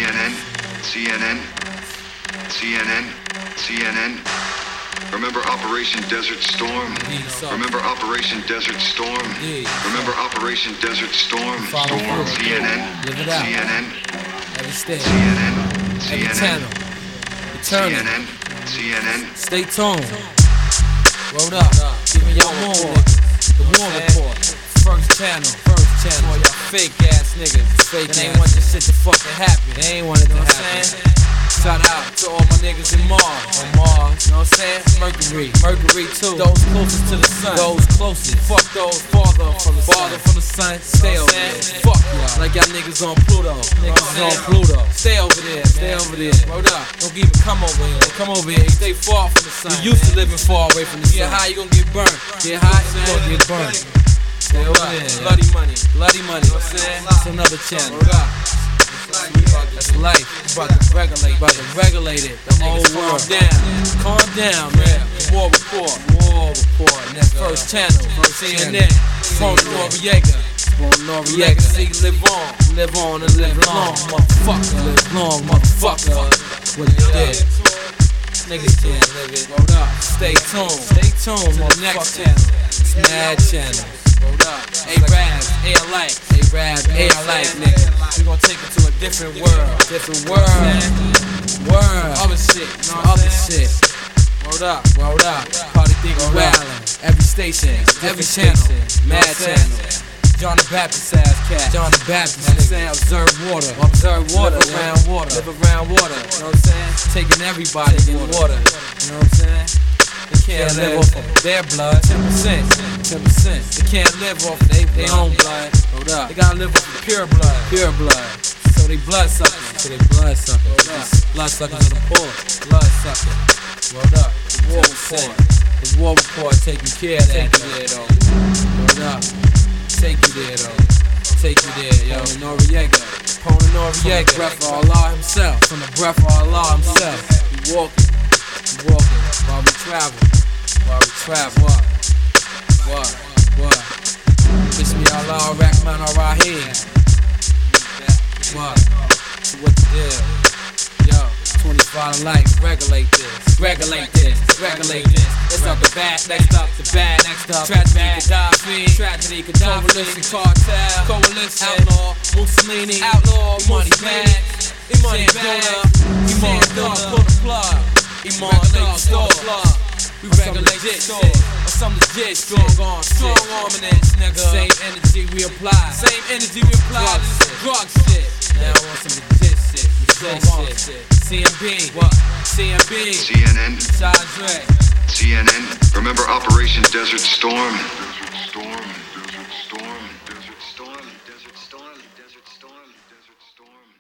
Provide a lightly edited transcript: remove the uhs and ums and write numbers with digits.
CNN, CNN, CNN, CNN. Remember Operation Desert Storm? Remember Operation Desert Storm? Remember Operation Desert Storm? Storm. CNN, CNN, Every state, CNN, every CNN, channel, eternal. CNN, CNN. Stay tuned. Word up. Give me your warm niggas. The warm report. First channel. For y'all fake ass niggas. They ain't want this shit to fucking happen. They ain't want it to happen. Shout out to all my niggas in Mars. On Mars, you know what I'm saying? Mercury too. Those closest to the sun. Those closest. Fuck those farther from the sun. Stay over there. Fuck y'all. Like y'all niggas on Pluto. Niggas on Pluto. Stay over there. Stay over there. Word up. Don't even come over here. Come over here. Stay far from the sun. You used to living far away from the sun. Get high, you gon' get burned. Get high, you gon' get burned. Stay over there. Bloody money. Bloody money. You know what I'm saying? That's another channel. Word up. That's life. About to regulate it. The whole world. Calm down, man. War report. And that first channel. CNN. Phone Noriega. See, live on and live long, motherfucker. Live long, motherfucker. What you did? Niggas can't live it. Hold up. Stay tuned to the next channel. It's Mad Channel. Hold up. A-Rap, nigga. We gon' take it to a different world. Other shit. Hold up. Party think we wildin'. Every station, every channel. Mad Channel. John the Baptist ass cat. John the Baptist, you know what I'm saying? Observe water. Live around water. You know what I'm saying? Taking everybody in water. You know what I'm saying? They can't live off of their blood. 10%. They can't live off their own blood. Hold up. They gotta live off of pure blood. So they blood suckers. Blood suckers of the poor. Blood suckers. Hold up. The war report taking care of that. Hold up. Take you there, yo. Noriega. From the breath of Allah himself. We walking. While we travel. What? Bismillah Rahman Ar-Rahim. What? So what the deal? Yo. 25 life, regulate this. It's up the bad, next up. Tragedy, Gaddafi, Coalition, Outlaw, Mussolini, Money Bag, Imani pull the plug, Imani store. We regulate this shit, or some legit strong arm in this nigga. Same energy we apply to this drug shit. Now I want some legit shit. CMB, CNN, Sadre. CNN. Remember Operation Desert Storm? Desert Storm.